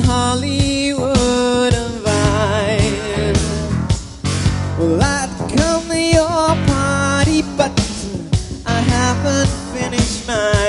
Hollywood and Vine. Well, I'd come to your party, but I haven't finished mine.